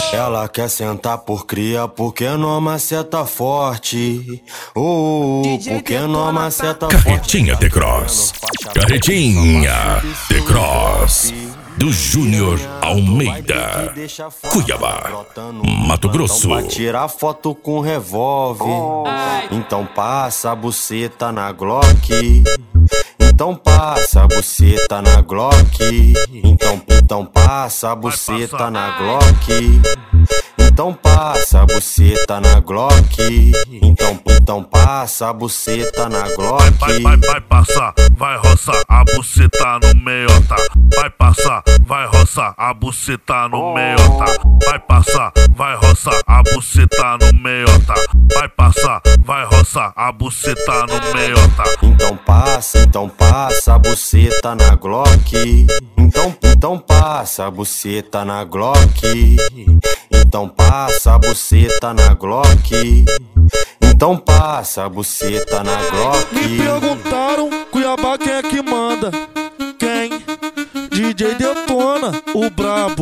Ela quer sentar por cria porque não maceta forte. Porque não maceta forte. Carretinha The Cross. Carretinha The Cross. Do Júnior Almeida, Cuiabá, Mato Grosso. Pra tirar foto com revólver, então passa a buceta na Glock. Então passa a buceta na Glock. Então passa a buceta na Glock. Então passa a buceta na Glock. Então passa a buceta na Glock. Vai passar, vai roçar a buceta no meiota. Vai passar, vai roçar a buceta no meiota. Vai passar, vai roçar a buceta no meiota. Vai passar, vai roçar a buceta no meiota. Então passa a buceta na Glock. Então passa a buceta na Glock. Então passa a buceta na Glock. Então passa a buceta na Glock. Me perguntaram, Cuiabá, quem é que manda? Quem? DJ Detona, o brabo.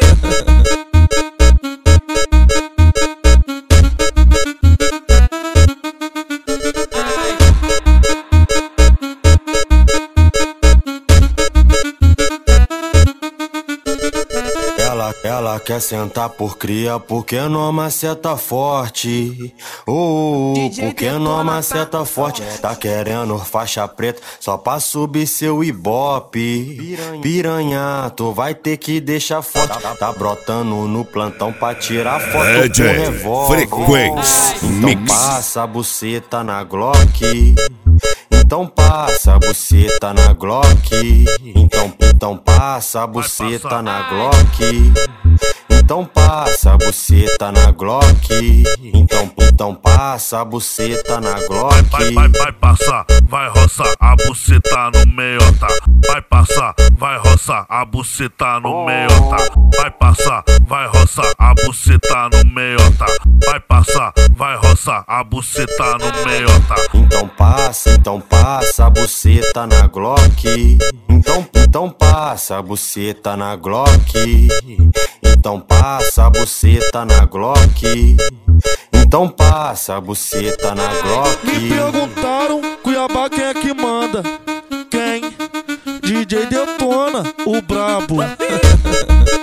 Ela quer sentar por cria porque não maceta forte. Porque não maceta forte. Tá querendo faixa preta só pra subir seu ibope. Piranha, tu vai ter que deixar forte. Tá brotando no plantão pra tirar foto com revólver. Então passa a buceta na Glock. Então passa a buceta na Glock. Então passa a buceta na Glock. Então passa a buceta na Glock. Então passa a buceta na Glock. Vai passar, vai roçar a buceta no meiota. Vai passar, vai roçar a buceta no meiota. Vai passar, vai roçar a buceta no meiota. Vai passar, vai roçar a buceta no meiota. Então passa a buceta na Glock. Então passa a buceta na Glock. Então passa a buceta na Glock. Então passa a buceta na Glock. Me perguntaram, Cuiabá, quem é que manda? Quem? DJ Detona, o brabo.